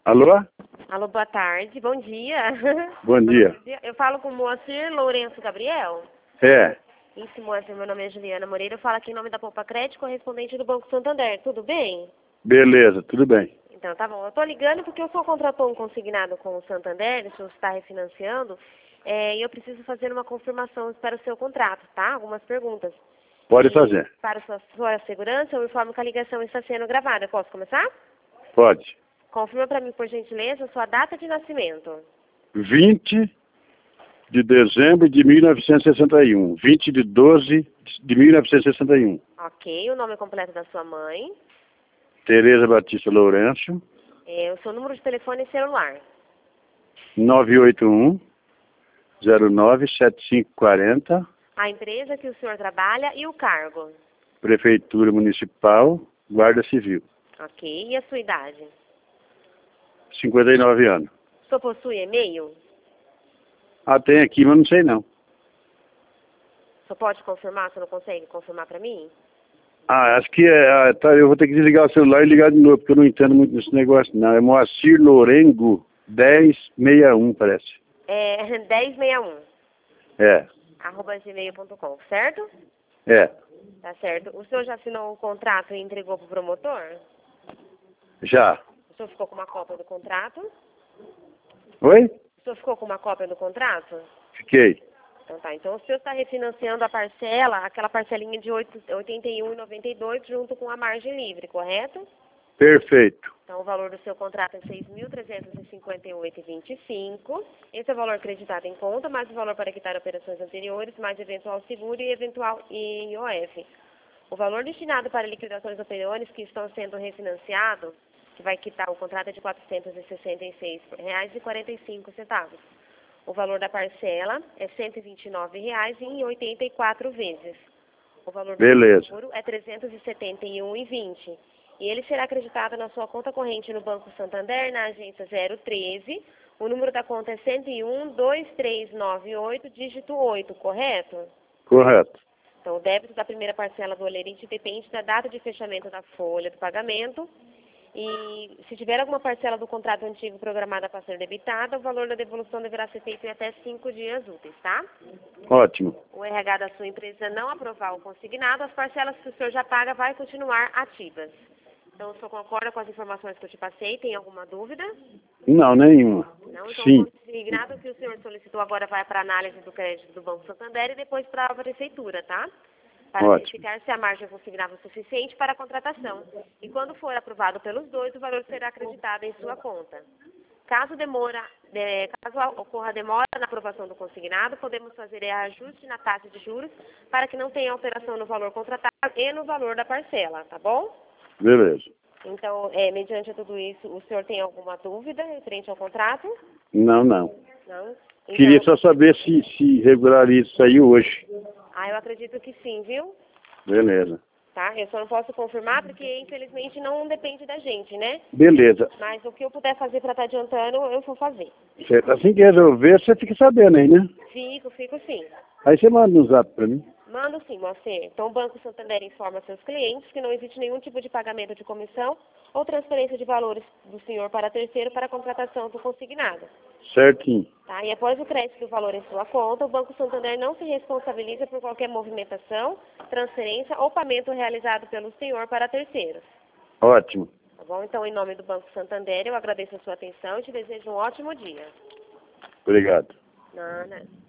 Alô? Alô, boa tarde, bom dia. Bom dia. Eu falo com o Moacir Lourenço Gabriel. É, Isso, Moacir, meu nome é Juliana Moreira, eu falo aqui em nome da Poupa Crédito, correspondente do Banco Santander, tudo bem? beleza, tudo bem. Então, tá bom. Eu tô ligando porque o senhor contratou um consignado com o Santander, o senhor está refinanciando, e eu preciso fazer uma confirmação para o seu contrato, tá? Algumas perguntas. Pode E fazer. para sua segurança, eu informo que a ligação está sendo gravada. Eu posso começar? Pode. Confirma para mim, por gentileza, a sua data de nascimento. 20 de dezembro de 1961. 20 de 12 de 1961. Ok, o nome completo da sua mãe, Tereza Batista Lourenço. o seu número de telefone e celular. 981 097540. A empresa que o senhor trabalha e o cargo. Prefeitura Municipal, Guarda Civil. Ok, e a sua idade? 59 anos. O senhor possui e-mail? Ah, tem aqui, mas não sei não. O senhor pode confirmar? O senhor não consegue confirmar para mim? Ah, acho que é. Tá, eu vou ter que desligar o celular e ligar de novo, porque eu não entendo muito desse negócio, não. É Moacir Lourengo 1061, parece. É 1061, É, @gmail.com, certo? é. Tá certo. O senhor já assinou o contrato e entregou para o promotor? Já. O senhor ficou com uma cópia do contrato? Oi? O senhor ficou com uma cópia do contrato? Fiquei. Então tá, então o senhor está refinanciando a parcela, aquela parcelinha de R$ 81,92 junto com a margem livre, correto? Perfeito. Então o valor do seu contrato é R$ 6.358,25. Esse é o valor acreditado em conta, mais o valor para quitar operações anteriores, mais eventual seguro e eventual IOF. O valor destinado para liquidações anteriores que estão sendo refinanciados, que vai quitar o contrato é de R$ 466,45. O valor da parcela é R$ 129,00 em 84 vezes. O valor do Beleza. seguro é R$ 371,20. E ele será acreditado na sua conta corrente no Banco Santander, na agência 013. O número da conta é 101-2398, dígito 8, correto? Correto. Então, o débito da primeira parcela do olerite depende da data de fechamento da folha do pagamento. E se tiver alguma parcela do contrato antigo programada para ser debitada, o valor da devolução deverá ser feito em até 5 dias úteis, tá? Ótimo. O RH da sua empresa não aprovar o consignado, as parcelas que o senhor já paga vai continuar ativas. Então, o senhor concorda com as informações que eu te passei? Tem alguma dúvida? Não, nenhuma. Não? Então, Sim. o consignado que o senhor solicitou agora vai para a análise do crédito do Banco Santander e depois para a prefeitura, tá? Para Ótimo. verificar se a margem consignável é suficiente para a contratação. E quando for aprovado pelos dois, o valor será acreditado em sua conta. Caso ocorra demora na aprovação do consignado, podemos fazer ajuste na taxa de juros para que não tenha alteração no valor contratado e no valor da parcela, tá bom? Beleza. Então, mediante tudo isso, o senhor tem alguma dúvida referente ao contrato? Não, não. Não? Queria Então, só saber se regularia isso aí hoje. eu acredito que sim, viu? Beleza. Tá? Eu só não posso confirmar porque, infelizmente, não depende da gente, né? Beleza. Mas o que eu puder fazer para estar adiantando, eu vou fazer. Certo. Assim que resolver, você fica sabendo aí, né? Fico sim. Aí você manda um zap pra mim. Mando sim, Moacir. Então, o Banco Santander informa seus clientes que não existe nenhum tipo de pagamento de comissão ou transferência de valores do senhor para terceiro para a contratação do consignado. Certinho. Tá? E após o crédito do valor em sua conta, o Banco Santander não se responsabiliza por qualquer movimentação, transferência ou pagamento realizado pelo senhor para terceiros. Ótimo. Tá bom? Então, em nome do Banco Santander, eu agradeço a sua atenção e te desejo um ótimo dia. Obrigado. Nada.